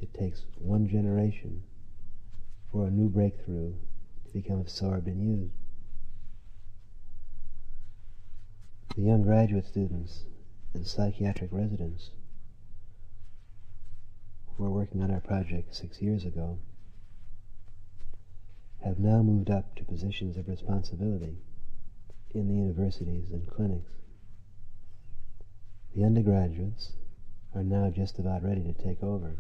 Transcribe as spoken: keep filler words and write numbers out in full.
it takes one generation for a new breakthrough to become absorbed and used. The young graduate students and psychiatric residents who were working on our project six years ago have now moved up to positions of responsibility in the universities and clinics. The undergraduates are now just about ready to take over.